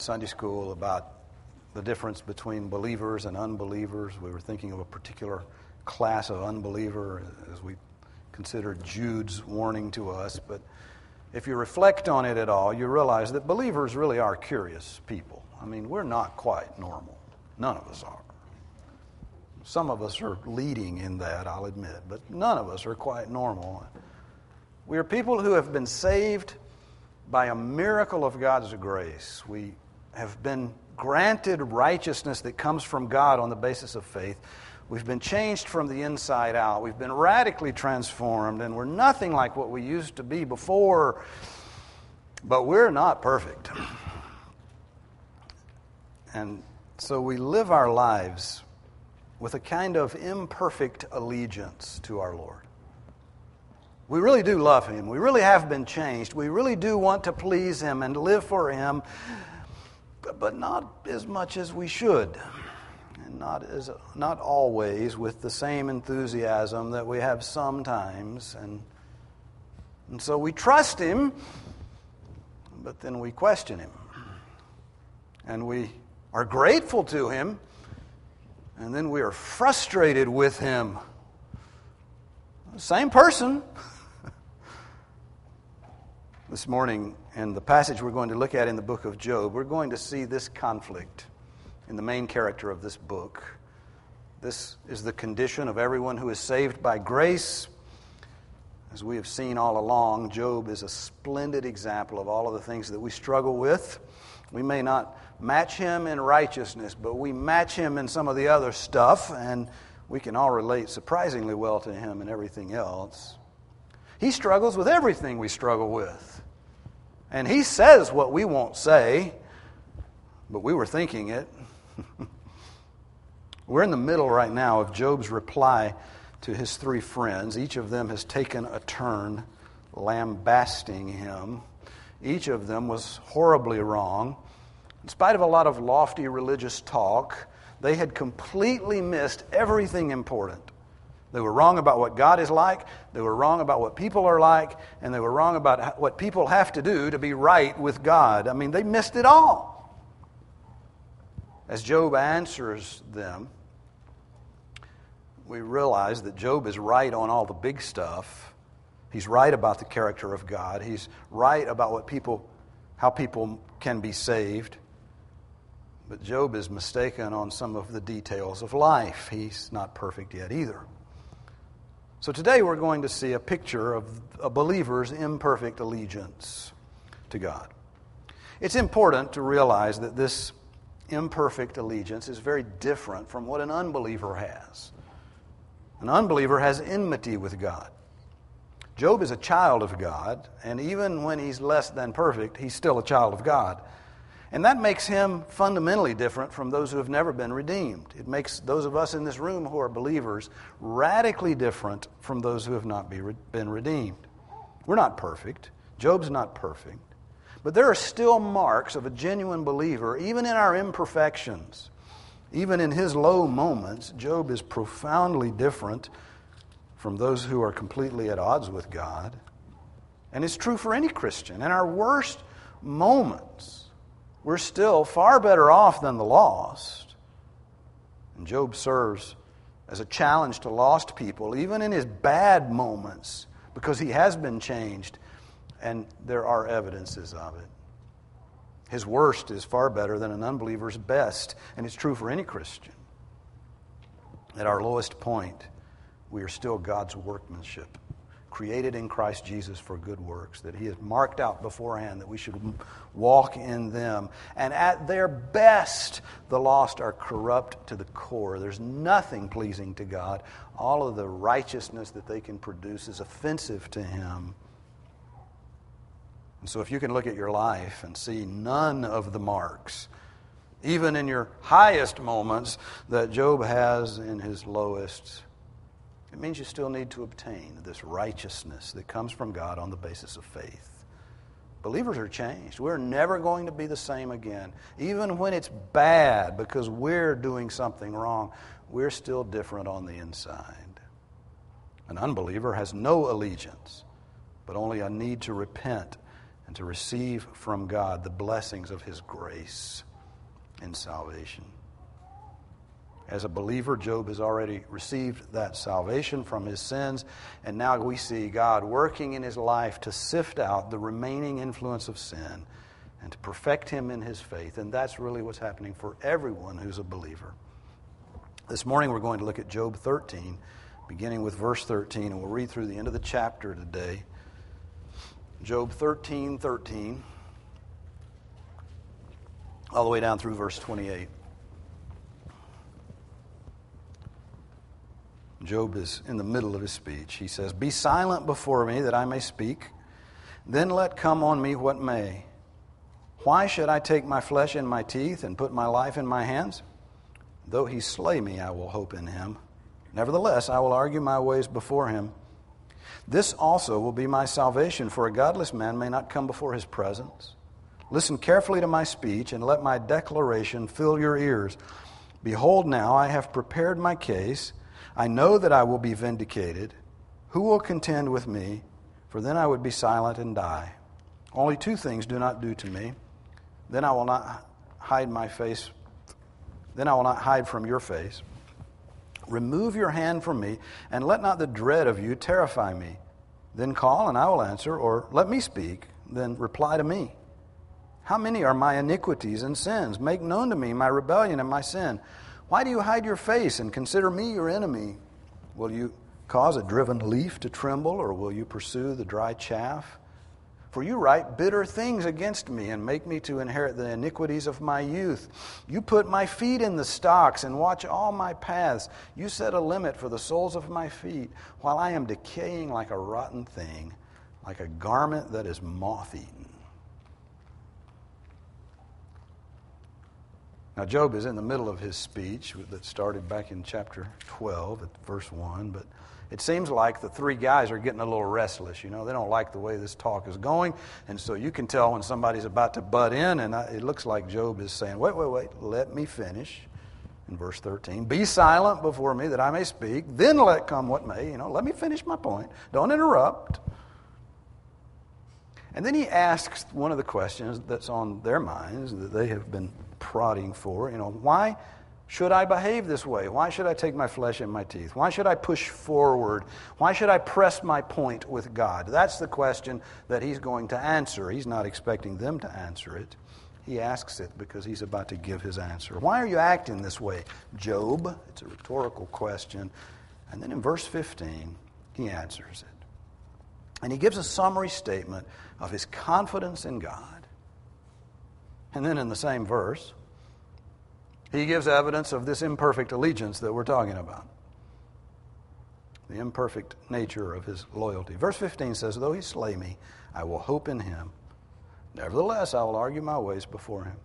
Sunday school about the difference between believers and unbelievers. We were thinking of a particular class of unbeliever as we considered Jude's warning to us. But if you reflect on it at all, you realize that believers really are curious people. I mean, we're not quite normal. None of us are. Some of us are leading in that, I'll admit, but none of us are quite normal. We are people who have been saved by a miracle of God's grace. We have been granted righteousness that comes from God on the basis of faith. We've been changed from the inside out. We've been radically transformed, and we're nothing like what we used to be before, but we're not perfect. And so we live our lives with a kind of imperfect allegiance to our Lord. We really do love Him. We really have been changed. We really do want to please Him and live for Him, but not as much as we should. And not always with the same enthusiasm that we have sometimes. And so we trust Him, but then we question Him. And we are grateful to Him, and then we are frustrated with Him. Same person. This morning, in the passage we're going to look at in the book of Job, we're going to see this conflict in the main character of this book. This is the condition of everyone who is saved by grace. As we have seen all along, Job is a splendid example of all of the things that we struggle with. We may not match him in righteousness, but we match him in some of the other stuff, and we can all relate surprisingly well to him in everything else. He struggles with everything we struggle with. And he says what we won't say, but we were thinking it. We're in the middle right now of Job's reply to his three friends. Each of them has taken a turn lambasting him. Each of them was horribly wrong. In spite of a lot of lofty religious talk, they had completely missed everything important. They were wrong about what God is like, they were wrong about what people are like, and they were wrong about what people have to do to be right with God. I mean, they missed it all. As Job answers them, we realize that Job is right on all the big stuff. He's right about the character of God. He's right about how people can be saved. But Job is mistaken on some of the details of life. He's not perfect yet either. So today we're going to see a picture of a believer's imperfect allegiance to God. It's important to realize that this imperfect allegiance is very different from what an unbeliever has. An unbeliever has enmity with God. Job is a child of God, and even when he's less than perfect, he's still a child of God. And that makes him fundamentally different from those who have never been redeemed. It makes those of us in this room who are believers radically different from those who have not been redeemed. We're not perfect. Job's not perfect. But there are still marks of a genuine believer, even in our imperfections. Even in his low moments, Job is profoundly different from those who are completely at odds with God. And it's true for any Christian. In our worst moments, we're still far better off than the lost. And Job serves as a challenge to lost people, even in his bad moments, because he has been changed, and there are evidences of it. His worst is far better than an unbeliever's best, and it's true for any Christian. At our lowest point, we are still God's workmanship, created in Christ Jesus for good works, that He has marked out beforehand that we should walk in them. And at their best, the lost are corrupt to the core. There's nothing pleasing to God. All of the righteousness that they can produce is offensive to Him. And so if you can look at your life and see none of the marks, even in your highest moments, that Job has in his lowest, it means you still need to obtain this righteousness that comes from God on the basis of faith. Believers are changed. We're never going to be the same again. Even when it's bad because we're doing something wrong, we're still different on the inside. An unbeliever has no allegiance, but only a need to repent and to receive from God the blessings of His grace in salvation. As a believer, Job has already received that salvation from his sins, and now we see God working in his life to sift out the remaining influence of sin and to perfect him in his faith. And that's really what's happening for everyone who's a believer. This morning we're going to look at Job 13, beginning with verse 13, and we'll read through the end of the chapter today. Job 13:13, all the way down through verse 28. Job is in the middle of his speech. He says, "Be silent before me that I may speak. Then let come on me what may. Why should I take my flesh in my teeth and put my life in my hands? Though he slay me, I will hope in him. Nevertheless, I will argue my ways before him. This also will be my salvation, for a godless man may not come before his presence. Listen carefully to my speech, and let my declaration fill your ears. Behold, now I have prepared my case. I know that I will be vindicated. Who will contend with me? For then I would be silent and die. Only two things do not do to me. Then I will not hide my face. Then I will not hide from your face. Remove your hand from me, and let not the dread of you terrify me. Then call, and I will answer, or let me speak, then reply to me. How many are my iniquities and sins? Make known to me my rebellion and my sin. Why do you hide your face and consider me your enemy? Will you cause a driven leaf to tremble, or will you pursue the dry chaff? For you write bitter things against me and make me to inherit the iniquities of my youth. You put my feet in the stocks and watch all my paths. You set a limit for the soles of my feet, while I am decaying like a rotten thing, like a garment that is moth-eaten." Now, Job is in the middle of his speech that started back in chapter 12 at verse 1, but it seems like the three guys are getting a little restless. You know, they don't like the way this talk is going, and so you can tell when somebody's about to butt in, and it looks like Job is saying, wait, let me finish. In verse 13, "Be silent before me that I may speak, then let come what may." You know, let me finish my point. Don't interrupt. And then he asks one of the questions that's on their minds that they have been prodding for. You know, why should I behave this way? Why should I take my flesh in my teeth? Why should I push forward? Why should I press my point with God? That's the question that he's going to answer. He's not expecting them to answer it. He asks it because he's about to give his answer. Why are you acting this way, Job? It's a rhetorical question. And then in verse 15, he answers it. And he gives a summary statement of his confidence in God. And then in the same verse, he gives evidence of this imperfect allegiance that we're talking about. The imperfect nature of his loyalty. Verse 15 says, "Though he slay me, I will hope in him. Nevertheless, I will argue my ways before him."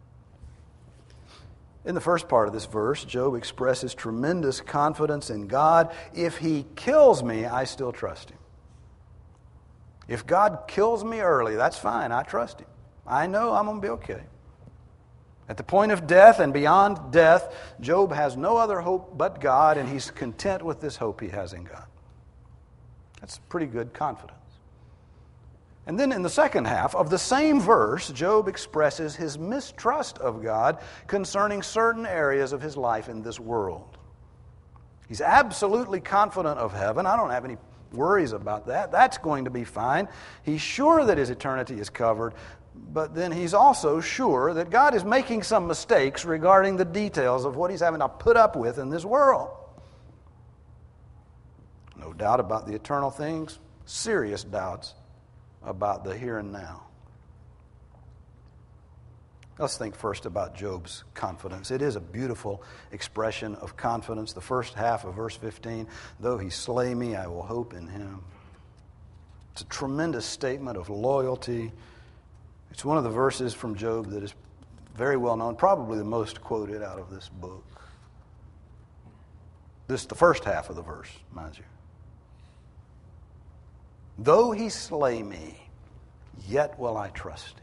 In the first part of this verse, Job expresses tremendous confidence in God. If he kills me, I still trust him. If God kills me early, that's fine. I trust him. I know I'm going to be okay. At the point of death and beyond death, Job has no other hope but God, and he's content with this hope he has in God. That's pretty good confidence. And then in the second half of the same verse, Job expresses his mistrust of God concerning certain areas of his life in this world. He's absolutely confident of heaven. I don't have any worries about that. That's going to be fine. He's sure that his eternity is covered, but then he's also sure that God is making some mistakes regarding the details of what he's having to put up with in this world. No doubt about the eternal things, serious doubts about the here and now. Let's think first about Job's confidence. It is a beautiful expression of confidence. The first half of verse 15, "Though he slay me, I will hope in him." It's a tremendous statement of loyalty. It's one of the verses from Job that is very well known, probably the most quoted out of this book. This is the first half of the verse, mind you. "Though he slay me, yet will I trust him."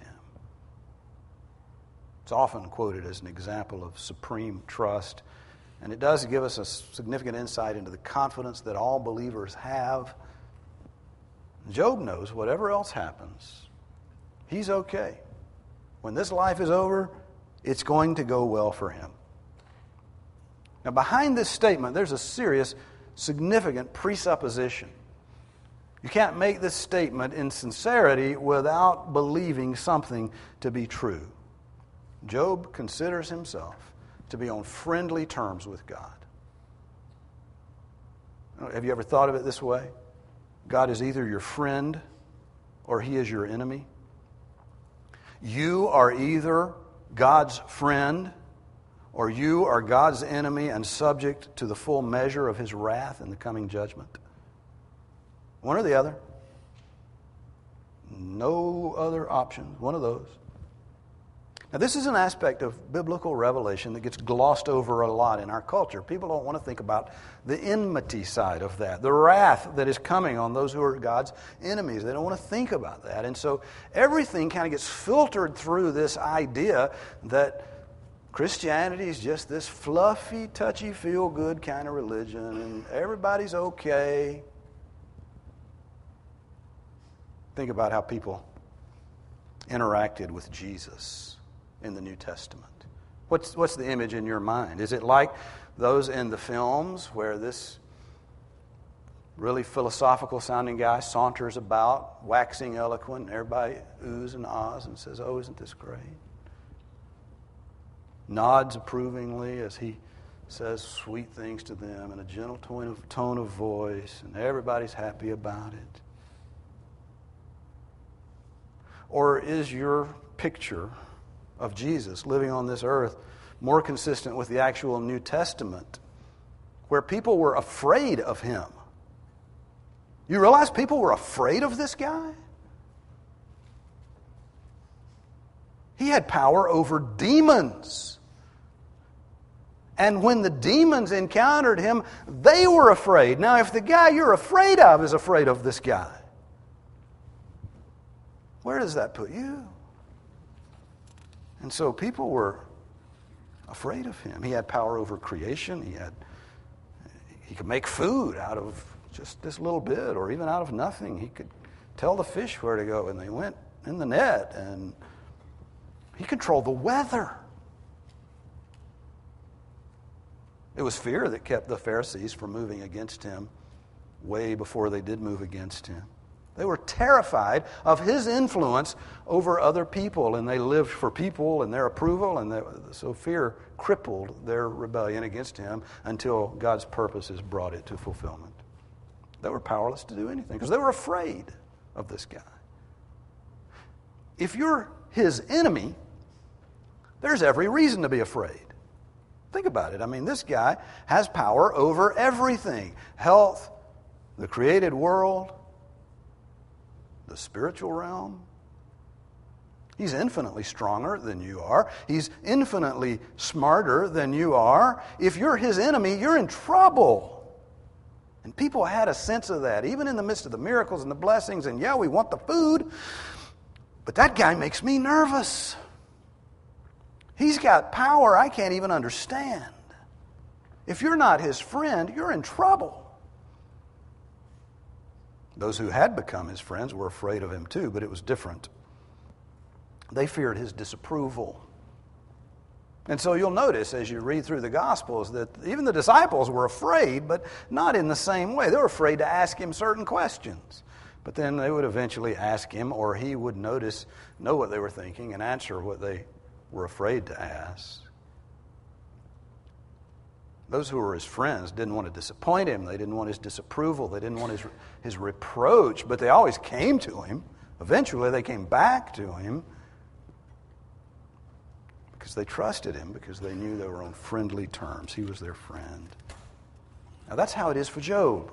It's often quoted as an example of supreme trust, and it does give us a significant insight into the confidence that all believers have. Job knows whatever else happens, He's okay. When this life is over, it's going to go well for him. Now, behind this statement, there's a serious, significant presupposition. You can't make this statement in sincerity without believing something to be true. Job considers himself to be on friendly terms with God. Have you ever thought of it this way? God is either your friend or He is your enemy. You are either God's friend or you are God's enemy and subject to the full measure of His wrath in the coming judgment. One or the other. No other option. One of those. Now, this is an aspect of biblical revelation that gets glossed over a lot in our culture. People don't want to think about the enmity side of that, the wrath that is coming on those who are God's enemies. They don't want to think about that. And so everything kind of gets filtered through this idea that Christianity is just this fluffy, touchy, feel-good kind of religion, and everybody's okay. Think about how people interacted with Jesus in the New Testament. What's the image in your mind? Is it like those in the films where this really philosophical sounding guy saunters about, waxing eloquent, and everybody oohs and ahs and says, "Oh, isn't this great?" Nods approvingly as he says sweet things to them in a gentle tone of voice, and everybody's happy about it. Or is your picture of Jesus living on this earth more consistent with the actual New Testament, where people were afraid of Him? You realize people were afraid of this guy? He had power over demons. And when the demons encountered Him, they were afraid. Now, if the guy you're afraid of is afraid of this guy, where does that put you? And so people were afraid of Him. He had power over creation. He could make food out of just this little bit, or even out of nothing. He could tell the fish where to go, and they went in the net. And He controlled the weather. It was fear that kept the Pharisees from moving against Him way before they did move against Him. They were terrified of His influence over other people, and they lived for people and their approval, and so fear crippled their rebellion against Him until God's purposes brought it to fulfillment. They were powerless to do anything because they were afraid of this guy. If you're His enemy, there's every reason to be afraid. Think about it. I mean, this guy has power over everything. Health, the created world, the spiritual realm. He's infinitely stronger than you are. He's infinitely smarter than you are. If you're His enemy, you're in trouble. And people had a sense of that, even in the midst of the miracles and the blessings. And yeah, we want the food, but that guy makes me nervous. He's got power I can't even understand. If you're not His friend, you're in trouble. Those who had become His friends were afraid of Him too, but it was different. They feared His disapproval. And so you'll notice as you read through the Gospels that even the disciples were afraid, but not in the same way. They were afraid to ask Him certain questions. But then they would eventually ask Him, or He would know what they were thinking and answer what they were afraid to ask. Those who were His friends didn't want to disappoint Him. They didn't want His disapproval. They didn't want His reproach, but they always came to Him. Eventually they came back to Him because they trusted Him, because they knew they were on friendly terms. He was their friend. Now that's how it is for Job.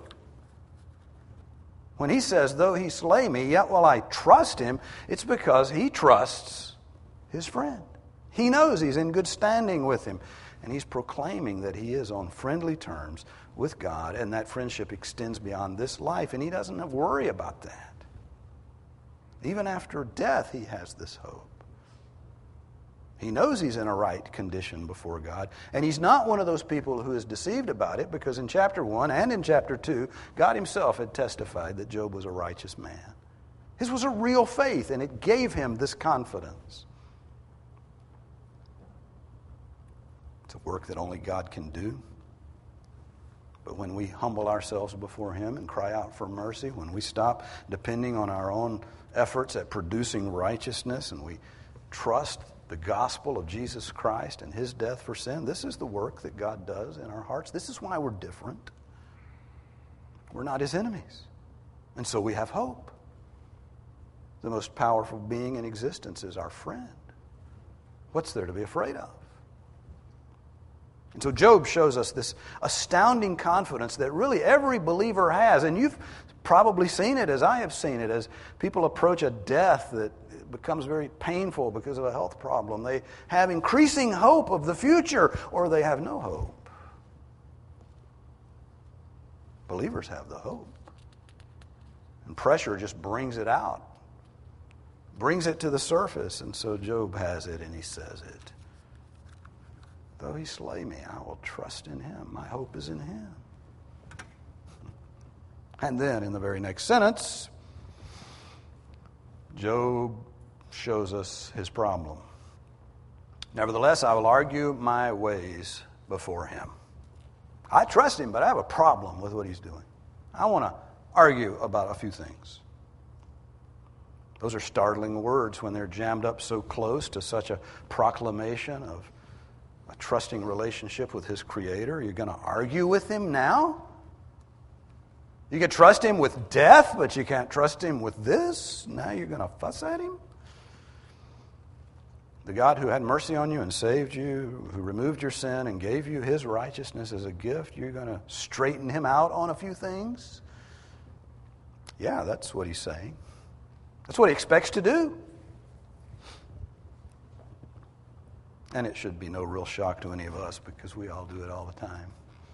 When he says, "Though He slay me, yet will I trust Him," it's because he trusts his friend. He knows he's in good standing with Him. And he's proclaiming that he is on friendly terms with God, and that friendship extends beyond this life, and he doesn't have to worry about that. Even after death, he has this hope. He knows he's in a right condition before God, and he's not one of those people who is deceived about it, because in chapter 1 and in chapter 2, God Himself had testified that Job was a righteous man. His was a real faith, and it gave him this confidence. It's a work that only God can do. But when we humble ourselves before Him and cry out for mercy, when we stop depending on our own efforts at producing righteousness and we trust the gospel of Jesus Christ and His death for sin, this is the work that God does in our hearts. This is why we're different. We're not His enemies. And so we have hope. The most powerful being in existence is our friend. What's there to be afraid of? And so Job shows us this astounding confidence that really every believer has. And you've probably seen it as I have seen it, as people approach a death that becomes very painful because of a health problem. They have increasing hope of the future, or they have no hope. Believers have the hope. And pressure just brings it out, brings it to the surface. And so Job has it, and he says it. Though he slay me, I will trust in him. My hope is in him. And then in the very next sentence, Job shows us his problem. Nevertheless, I will argue my ways before him. I trust him, but I have a problem with what he's doing. I want to argue about a few things. Those are startling words when they're jammed up so close to such a proclamation of a trusting relationship with his Creator. You're going to argue with him now? You can trust him with death, but you can't trust him with this? Now you're going to fuss at him? The God who had mercy on you and saved you, who removed your sin and gave you his righteousness as a gift, you're going to straighten him out on a few things? Yeah, that's what he's saying. That's what he expects to do. And it should be no real shock to any of us because we all do it all the time.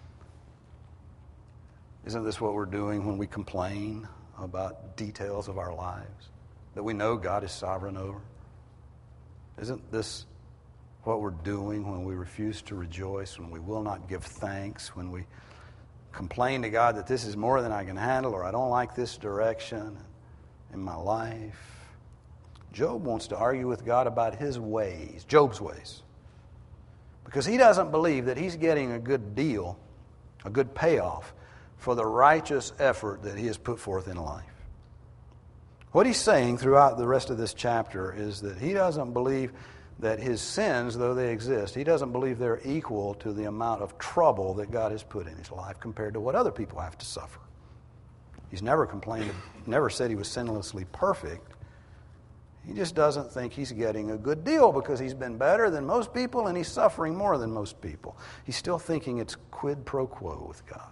Isn't this what we're doing when we complain about details of our lives that we know God is sovereign over? Isn't this what we're doing when we refuse to rejoice, when we will not give thanks, when we complain to God that this is more than I can handle, or I don't like this direction in my life? Job wants to argue with God about his ways, Job's ways, because he doesn't believe that he's getting a good deal, a good payoff for the righteous effort that he has put forth in life. What he's saying throughout the rest of this chapter is that he doesn't believe that his sins, though they exist, he doesn't believe they're equal to the amount of trouble that God has put in his life compared to what other people have to suffer. He's never complained, never said he was sinlessly perfect. He just doesn't think he's getting a good deal because he's been better than most people and he's suffering more than most people. He's still thinking it's quid pro quo with God.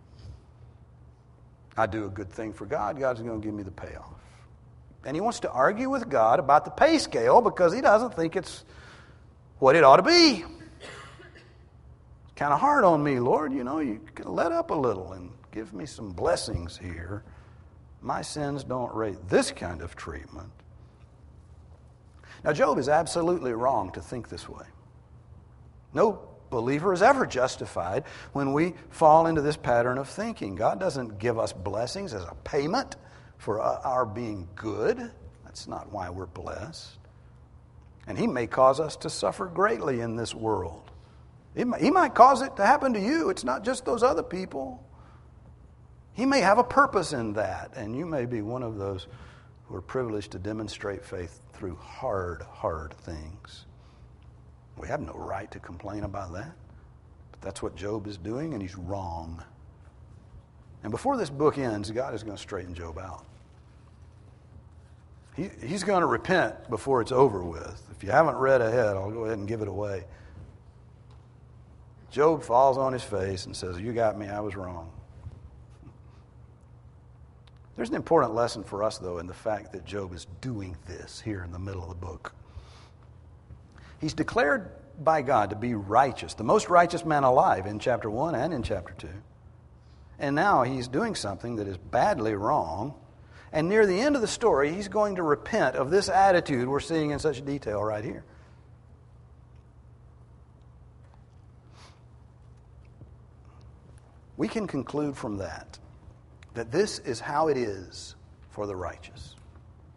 I do a good thing for God, God's going to give me the payoff. And he wants to argue with God about the pay scale because he doesn't think it's what it ought to be. It's kind of hard on me, Lord. You know, you can let up a little and give me some blessings here. My sins don't rate this kind of treatment. Now, Job is absolutely wrong to think this way. No believer is ever justified when we fall into this pattern of thinking. God doesn't give us blessings as a payment for our being good. That's not why we're blessed. And he may cause us to suffer greatly in this world. He might cause it to happen to you. It's not just those other people. He may have a purpose in that, and you may be one of those who are privileged to demonstrate faith through hard, hard things. We have no right to complain about that. But that's what Job is doing, and he's wrong. And before this book ends, God is going to straighten Job out. He's going to repent before it's over with. If you haven't read ahead, I'll go ahead and give it away. Job falls on his face and says, "You got me, I was wrong." There's an important lesson for us, though, in the fact that Job is doing this here in the middle of the book. He's declared by God to be righteous, the most righteous man alive in chapter 1 and in chapter 2. And now he's doing something that is badly wrong. And near the end of the story, he's going to repent of this attitude we're seeing in such detail right here. We can conclude from that this is how it is for the righteous.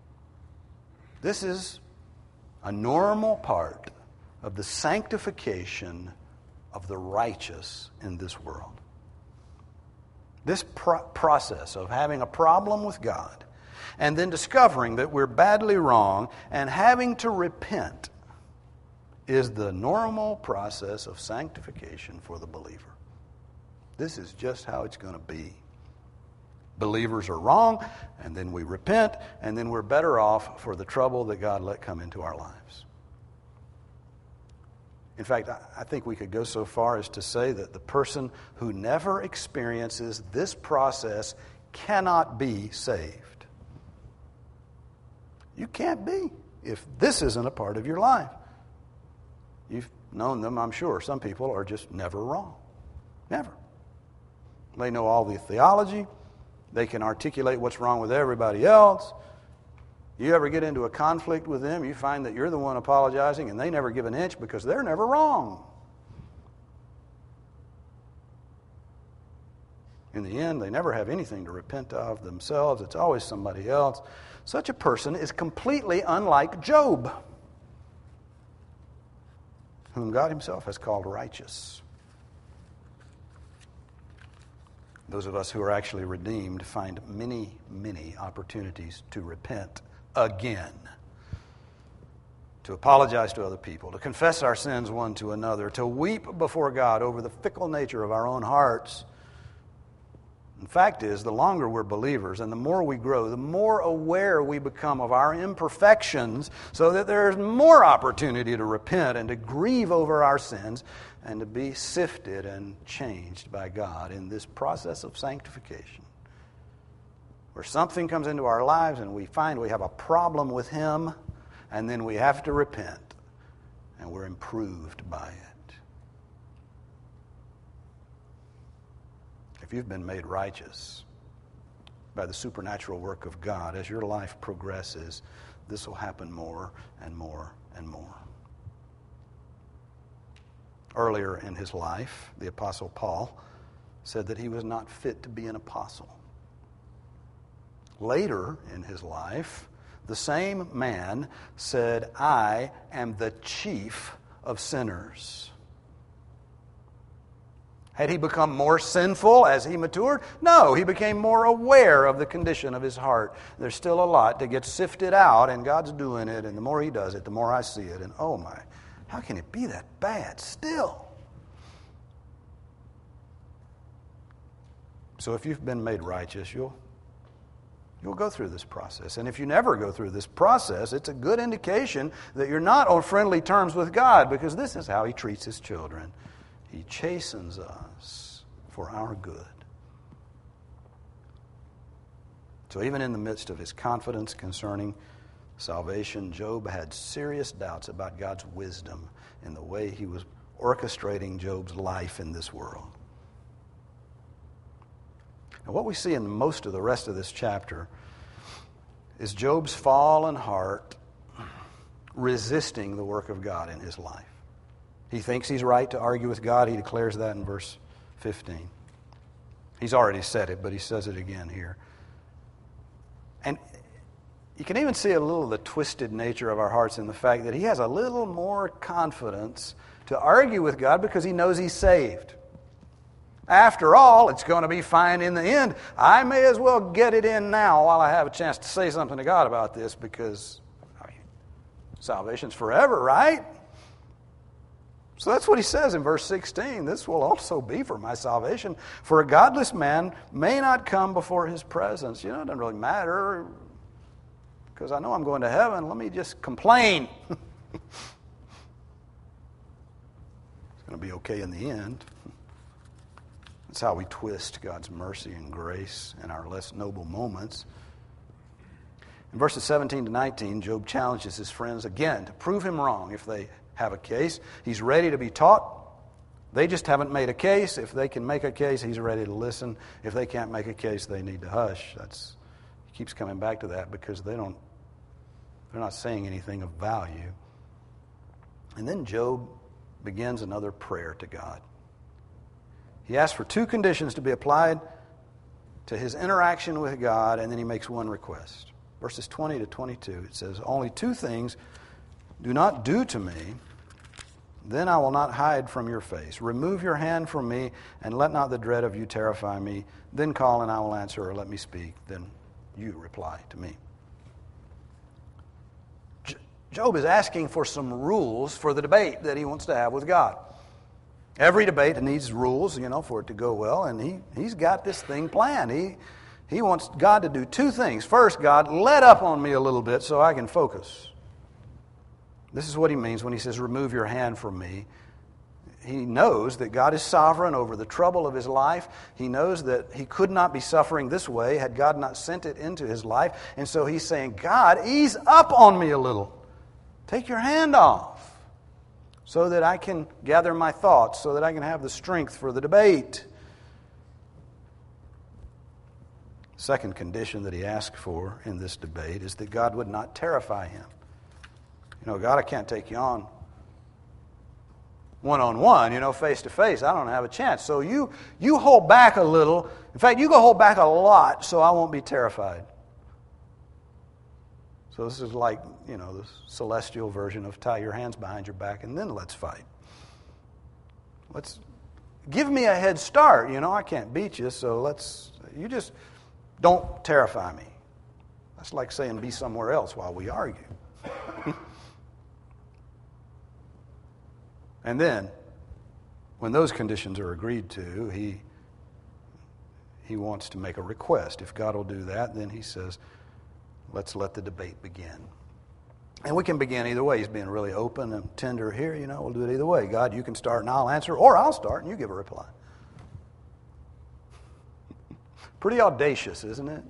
This is a normal part of the sanctification of the righteous in this world. This process of having a problem with God and then discovering that we're badly wrong and having to repent is the normal process of sanctification for the believer. This is just how it's going to be. Believers are wrong, and then we repent, and then we're better off for the trouble that God let come into our lives. In fact, I think we could go so far as to say that the person who never experiences this process cannot be saved. You can't be if this isn't a part of your life. You've known them, I'm sure. Some people are just never wrong. Never. They know all the theology. They can articulate what's wrong with everybody else. You ever get into a conflict with them, you find that you're the one apologizing and they never give an inch because they're never wrong. In the end, they never have anything to repent of themselves. It's always somebody else. Such a person is completely unlike Job, whom God himself has called righteous. Those of us who are actually redeemed find many, many opportunities to repent again, to apologize to other people, to confess our sins one to another, to weep before God over the fickle nature of our own hearts. The fact is, the longer we're believers and the more we grow, the more aware we become of our imperfections, so that there's more opportunity to repent and to grieve over our sins and to be sifted and changed by God in this process of sanctification, where something comes into our lives and we find we have a problem with Him, and then we have to repent, and we're improved by it. If you've been made righteous by the supernatural work of God, as your life progresses, this will happen more and more and more. Earlier in his life, the Apostle Paul said that he was not fit to be an apostle. Later in his life, the same man said, I am the chief of sinners. Had he become more sinful as he matured? No, he became more aware of the condition of his heart. There's still a lot to get sifted out, and God's doing it, and the more he does it, the more I see it. And oh my, how can it be that bad still? So if you've been made righteous, you'll go through this process. And if you never go through this process, it's a good indication that you're not on friendly terms with God, because this is how He treats His children. He chastens us for our good. So even in the midst of his confidence concerning salvation, Job had serious doubts about God's wisdom in the way He was orchestrating Job's life in this world. And what we see in most of the rest of this chapter is Job's fallen heart resisting the work of God in his life. He thinks he's right to argue with God. He declares that in verse 15. He's already said it, but he says it again here. And you can even see a little of the twisted nature of our hearts in the fact that he has a little more confidence to argue with God because he knows he's saved. After all, it's going to be fine in the end. I may as well get it in now while I have a chance to say something to God about this, because salvation's forever, right? So that's what he says in verse 16. This will also be for my salvation. For a godless man may not come before his presence. It doesn't really matter, because I know I'm going to heaven. Let me just complain. It's going to be okay in the end. That's how we twist God's mercy and grace in our less noble moments. In verses 17 to 19, Job challenges his friends again to prove him wrong if they have a case. He's ready to be taught. They just haven't made a case. If they can make a case, he's ready to listen. If they can't make a case, they need to hush. He keeps coming back to that because they're not saying anything of value. And then Job begins another prayer to God. He asks for two conditions to be applied to his interaction with God, and then he makes one request. verses 20 to 22. It says, "Only two things do not do to me, then I will not hide from your face. Remove your hand from me, and let not the dread of you terrify me. Then call, and I will answer, or let me speak. Then you reply to me." Job is asking for some rules for the debate that he wants to have with God. Every debate needs rules, for it to go well, and he's got this thing planned. He wants God to do two things. First, God, let up on me a little bit so I can focus. This is what he means when he says, "Remove your hand from me." He knows that God is sovereign over the trouble of his life. He knows that he could not be suffering this way had God not sent it into his life. And so he's saying, "God, ease up on me a little. Take your hand off so that I can gather my thoughts, so that I can have the strength for the debate." Second condition that he asked for in this debate is that God would not terrify him. God, I can't take you on one-on-one, face-to-face. I don't have a chance. So you hold back a little. In fact, you go hold back a lot so I won't be terrified. So this is like, the celestial version of tie your hands behind your back and then let's fight. Give me a head start. I can't beat you, so you just don't terrify me. That's like saying be somewhere else while we argue. And then, when those conditions are agreed to, he wants to make a request. If God will do that, then he says, let's let the debate begin. And we can begin either way. He's being really open and tender here. We'll do it either way. God, you can start and I'll answer, or I'll start and you give a reply. Pretty audacious, isn't it?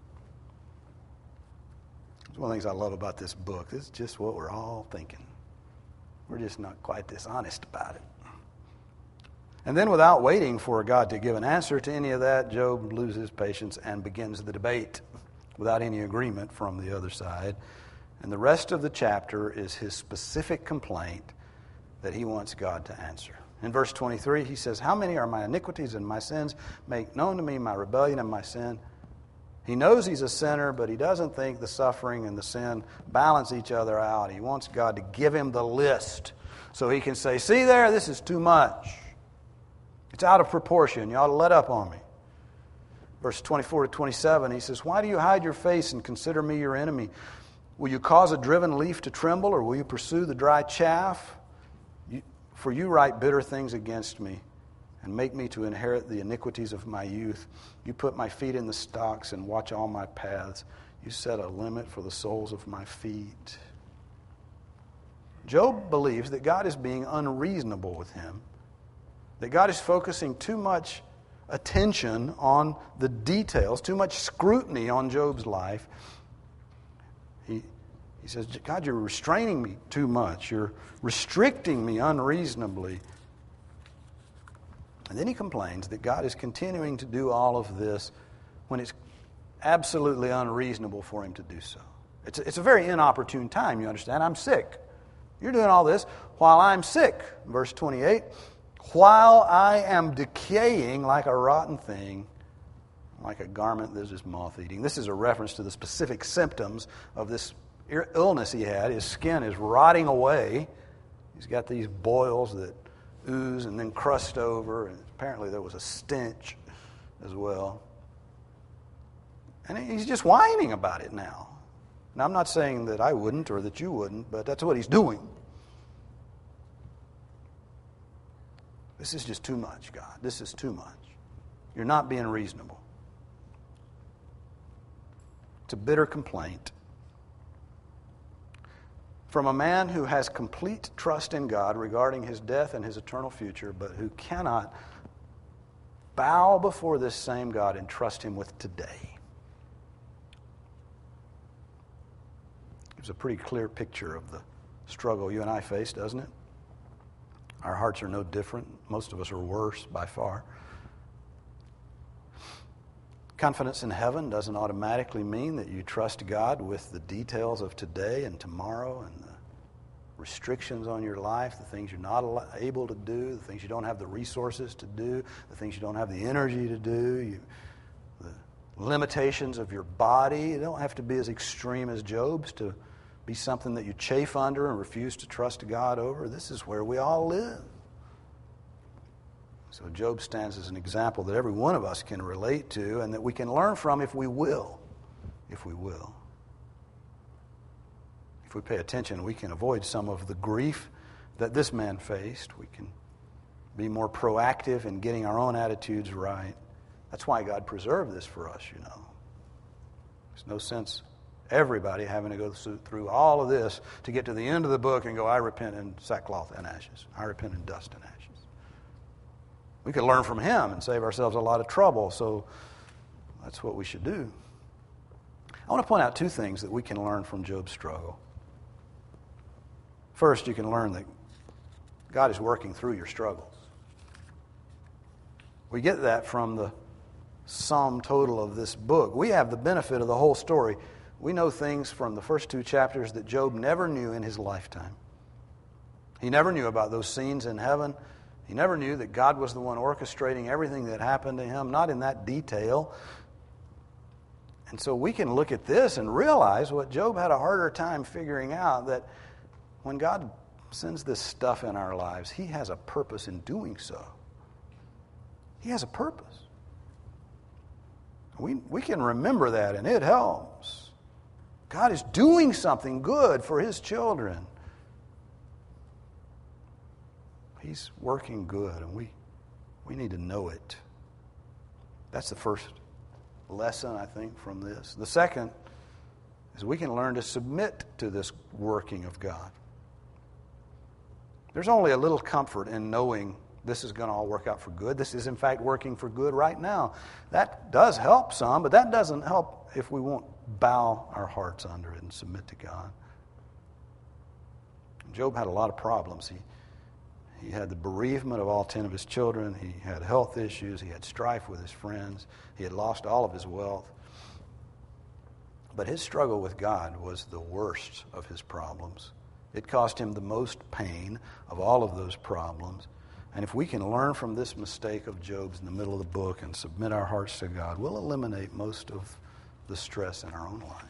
It's one of the things I love about this book. It's just what we're all thinking. We're just not quite this honest about it. And then without waiting for God to give an answer to any of that, Job loses patience and begins the debate without any agreement from the other side. And the rest of the chapter is his specific complaint that he wants God to answer. In verse 23, he says, "How many are my iniquities and my sins? Make known to me my rebellion and my sin." He knows he's a sinner, but he doesn't think the suffering and the sin balance each other out. He wants God to give him the list so he can say, "See there, this is too much. It's out of proportion. You ought to let up on me." Verse 24 to 27, he says, "Why do you hide your face and consider me your enemy? Will you cause a driven leaf to tremble, or will you pursue the dry chaff? For you write bitter things against me, and make me to inherit the iniquities of my youth. You put my feet in the stocks and watch all my paths. You set a limit for the soles of my feet." Job believes that God is being unreasonable with him, that God is focusing too much attention on the details, too much scrutiny on Job's life. He says, "God, you're restraining me too much. You're restricting me unreasonably." And then he complains that God is continuing to do all of this when it's absolutely unreasonable for him to do so. It's a very inopportune time, you understand. I'm sick. You're doing all this while I'm sick. Verse 28, "While I am decaying like a rotten thing, like a garment that is just moth-eating." This is a reference to the specific symptoms of this illness he had. His skin is rotting away. He's got these boils that ooze and then crust over, and apparently there was a stench as well. And he's just whining about it now. Now, I'm not saying that I wouldn't or that you wouldn't, but that's what he's doing. This is just too much, God. This is too much. You're not being reasonable. It's a bitter complaint from a man who has complete trust in God regarding his death and his eternal future, but who cannot bow before this same God and trust him with today. Gives a pretty clear picture of the struggle you and I face, doesn't it? Our hearts are no different. Most of us are worse by far. Confidence in heaven doesn't automatically mean that you trust God with the details of today and tomorrow and the restrictions on your life, the things you're not able to do, the things you don't have the resources to do, the things you don't have the energy to do. limitations of your body. It don't have to be as extreme as Job's to be something that you chafe under and refuse to trust God over. This is where we all live. So Job stands as an example that every one of us can relate to and that we can learn from if we will. If we will. If we pay attention, we can avoid some of the grief that this man faced. We can be more proactive in getting our own attitudes right. That's why God preserved this for us, you know. There's no sense everybody having to go through all of this to get to the end of the book and go, I repent in sackcloth and ashes. I repent in dust and ashes. We could learn from him and save ourselves a lot of trouble, so that's what we should do. I want to point out two things that we can learn from Job's struggle. First, you can learn that God is working through your struggles. We get that from the sum total of this book. We have the benefit of the whole story. We know things from the first two chapters that Job never knew in his lifetime. He never knew about those scenes in heaven. He never knew that God was the one orchestrating everything that happened to him, not in that detail. And so we can look at this and realize what Job had a harder time figuring out, that when God sends this stuff in our lives, he has a purpose in doing so. He has a purpose. We can remember that, and it helps. God is doing something good for his children. He's working good, and we need to know it. That's the first lesson, I think, from this. The second is we can learn to submit to this working of God. There's only a little comfort in knowing this is going to all work out for good. This is, in fact, working for good right now. That does help some, but that doesn't help if we won't bow our hearts under it and submit to God. Job had a lot of problems. He had the bereavement of all 10 of his children. He had health issues. He had strife with his friends. He had lost all of his wealth. But his struggle with God was the worst of his problems. It cost him the most pain of all of those problems. And if we can learn from this mistake of Job's in the middle of the book and submit our hearts to God, we'll eliminate most of the stress in our own lives.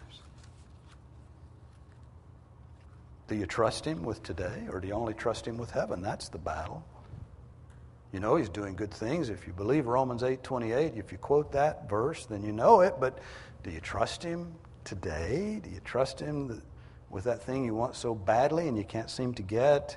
Do you trust him with today, or do you only trust him with heaven? That's the battle. You know he's doing good things. If you believe Romans 8:28, if you quote that verse, then you know it. But do you trust him today? Do you trust him with that thing you want so badly and you can't seem to get?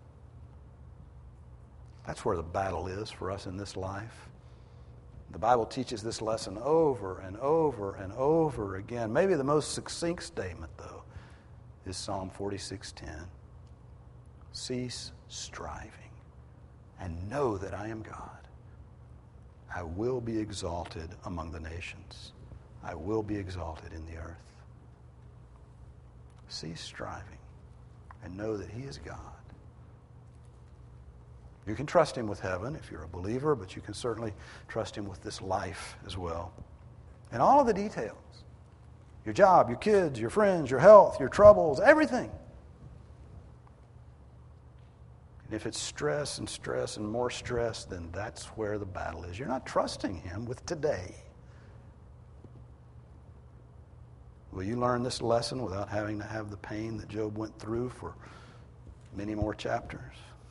That's where the battle is for us in this life. The Bible teaches this lesson over and over and over again. Maybe the most succinct statement, though, is Psalm 46:10. Cease striving and know that I am God. I will be exalted among the nations. I will be exalted in the earth. Cease striving and know that he is God. You can trust him with heaven if you're a believer, but you can certainly trust him with this life as well. And all of the details. Your job, your kids, your friends, your health, your troubles, everything. And if it's stress and more stress, then that's where the battle is. You're not trusting him with today. Will you learn this lesson without having to have the pain that Job went through for many more chapters?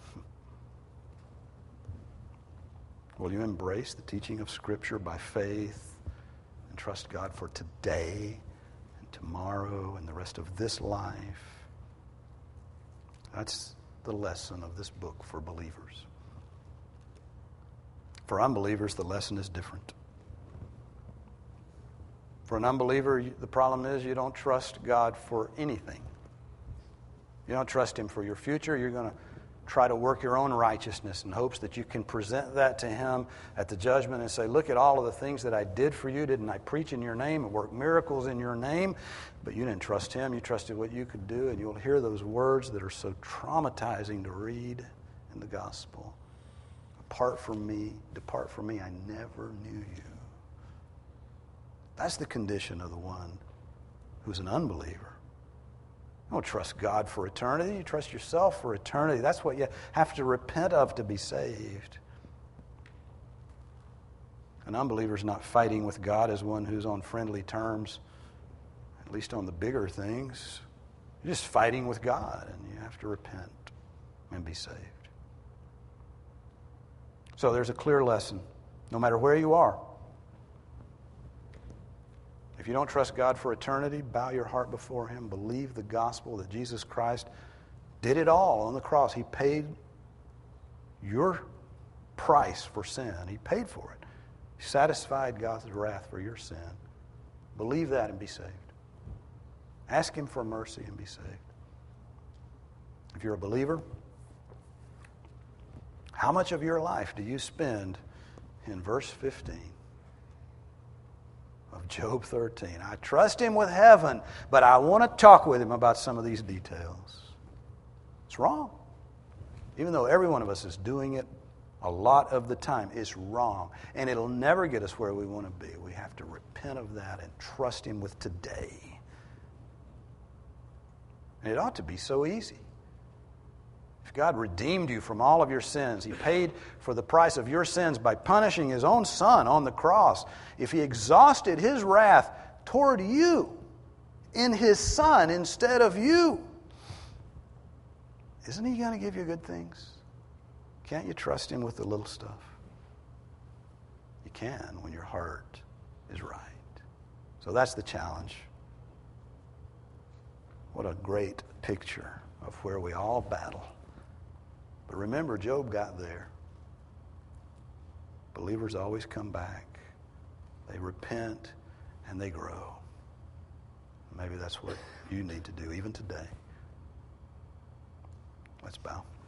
Will you embrace the teaching of Scripture by faith and trust God for today and tomorrow and the rest of this life? That's the lesson of this book for believers. For unbelievers, the lesson is different. For an unbeliever, the problem is you don't trust God for anything. You don't trust him for your future. You're going to try to work your own righteousness in hopes that you can present that to him at the judgment and say, look at all of the things that I did for you. Didn't I preach in your name and work miracles in your name? But you didn't trust him. You trusted what you could do, and you'll hear those words that are so traumatizing to read in the gospel. Depart from me, I never knew you. That's the condition of the one who's an unbeliever. You don't trust God for eternity. You trust yourself for eternity. That's what you have to repent of to be saved. An unbeliever is not fighting with God as one who's on friendly terms, at least on the bigger things. You're just fighting with God, and you have to repent and be saved. So there's a clear lesson, no matter where you are. If you don't trust God for eternity, bow your heart before Him. Believe the gospel that Jesus Christ did it all on the cross. He paid your price for sin. He paid for it. He satisfied God's wrath for your sin. Believe that and be saved. Ask Him for mercy and be saved. If you're a believer, how much of your life do you spend in verse 15 of Job 13? I trust Him with heaven, but I want to talk with Him about some of these details. It's wrong. Even though every one of us is doing it a lot of the time, it's wrong. And it'll never get us where we want to be. We have to repent of that and trust Him with today. And it ought to be so easy. If God redeemed you from all of your sins, He paid for the price of your sins by punishing His own Son on the cross. If He exhausted His wrath toward you in His Son instead of you, isn't He going to give you good things? Can't you trust Him with the little stuff? You can when your heart is right. So that's the challenge. What a great picture of where we all battle. But remember, Job got there. Believers always come back. They repent and they grow. Maybe that's what you need to do even today. Let's bow.